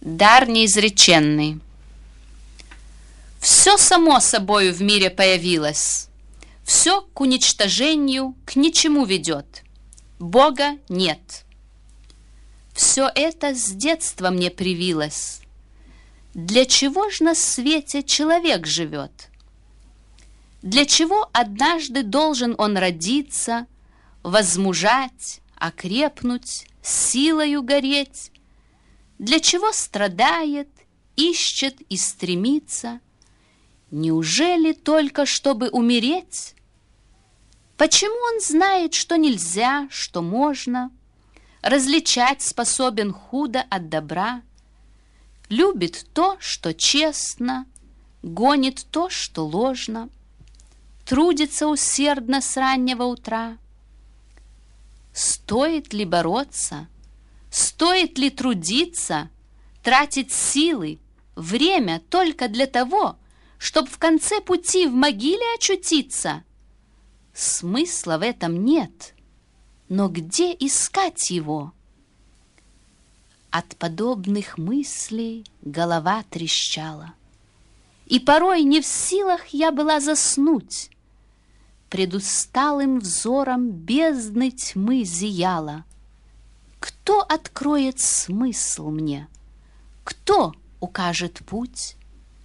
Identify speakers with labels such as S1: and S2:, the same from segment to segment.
S1: Дар неизреченный. Все само собою в мире появилось, все к уничтожению, к ничему ведет. Бога нет. Все это с детства мне привилось. Для чего ж на свете человек живет? Для чего однажды должен он родиться, возмужать, окрепнуть, силою гореть? Для чего страдает, ищет и стремится? Неужели только чтобы умереть? Почему он знает, что нельзя, что можно? Различать способен худо от добра? Любит то, что честно, гонит то, что ложно, трудится усердно с раннего утра. Стоит ли бороться? Стоит ли трудиться, тратить силы, время только для того, чтобы в конце пути в могиле очутиться? Смысла в этом нет, но где искать его? От подобных мыслей голова трещала, и порой не в силах я была заснуть. Пред усталым взором бездны тьмы зияла. Кто откроет смысл мне? Кто укажет путь?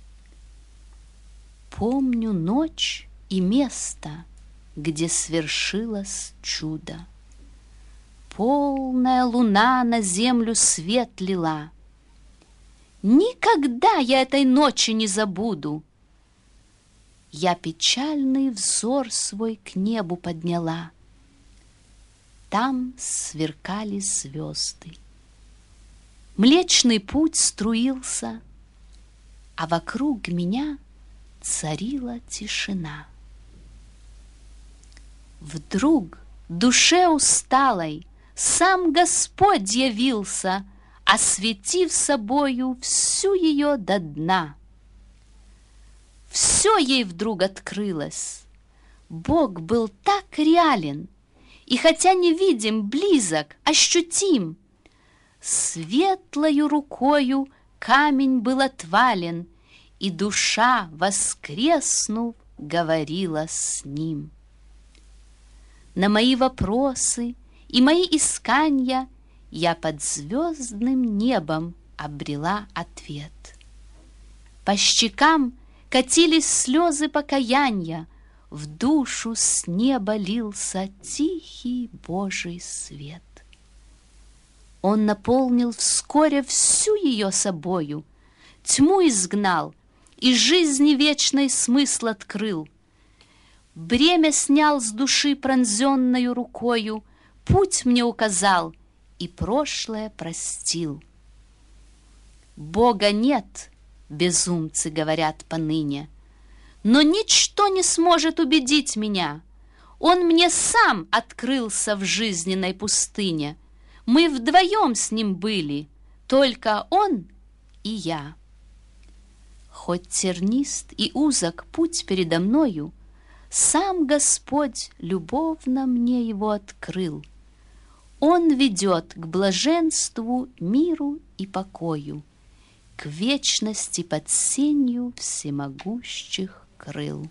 S1: Помню ночь и место, где свершилось чудо. Полная луна на землю свет лила. Никогда я этой ночи не забуду. Я печальный взор свой к небу подняла. Там сверкали звезды. Млечный путь струился, а вокруг меня царила тишина. Вдруг душе усталой сам Господь явился, осветив собою всю ее до дна. Все ей вдруг открылось. Бог был так реален, и хотя невидим, близок, ощутим. Светлою рукою камень был отвален, и душа, воскреснув, говорила с ним. На мои вопросы и мои исканья я под звездным небом обрела ответ. По щекам катились слезы покаяния, в душу с неба лился тихий Божий свет. Он наполнил вскоре всю ее собою, тьму изгнал и жизни вечной смысл открыл. Бремя снял с души пронзенною рукою, путь мне указал и прошлое простил. Бога нет, безумцы говорят поныне, но ничто не сможет убедить меня. Он мне сам открылся в жизненной пустыне. Мы вдвоем с ним были, только он и я. Хоть тернист и узок путь передо мною, сам Господь любовно мне его открыл. Он ведет к блаженству, миру и покою, к вечности под сенью всемогущих крыл.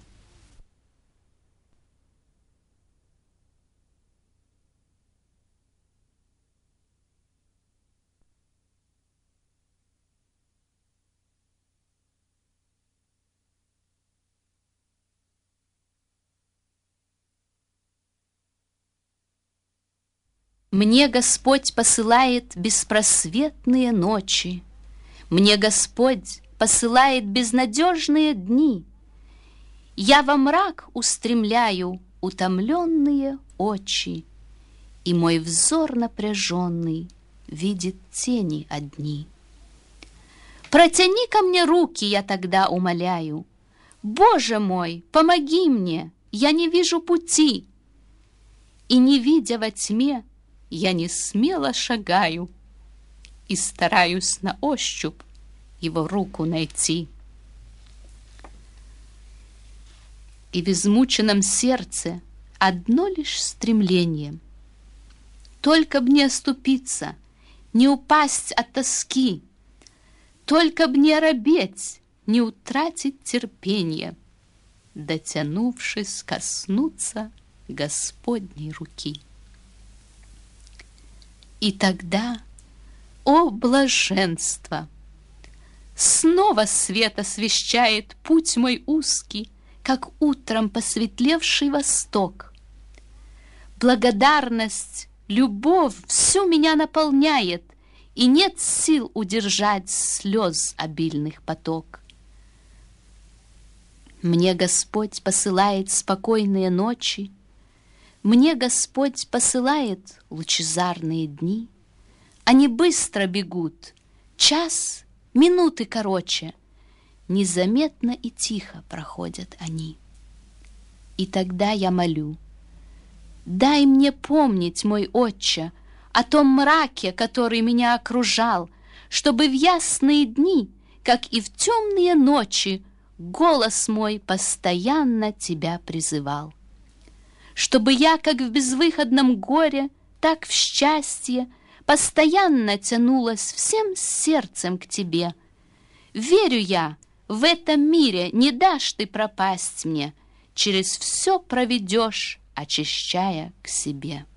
S1: Мне Господь посылает беспросветные ночи, мне Господь посылает безнадежные дни. Я во мрак устремляю утомленные очи, и мой взор напряженный видит тени одни. Протяни ко мне руки, я тогда умоляю. Боже мой, помоги мне, я не вижу пути. И не видя во тьме, я не смело шагаю и стараюсь на ощупь его руку найти. И в измученном сердце одно лишь стремление — только б не оступиться, не упасть от тоски. Только б не робеть, не утратить терпенье, дотянувшись коснуться Господней руки. И тогда, о блаженство! Снова свет освещает путь мой узкий, как утром посветлевший восток. Благодарность, любовь всю меня наполняет, и нет сил удержать слез обильных поток. Мне Господь посылает спокойные ночи, мне Господь посылает лучезарные дни. Они быстро бегут, час, минуты короче, незаметно и тихо проходят они. И тогда я молю: дай мне помнить, мой Отче, о том мраке, который меня окружал, чтобы в ясные дни, как и в темные ночи, голос мой постоянно тебя призывал. Чтобы я, как в безвыходном горе, так в счастье, постоянно тянулась всем сердцем к тебе. Верю я, в этом мире не дашь ты пропасть мне, через все проведешь, очищая к себе.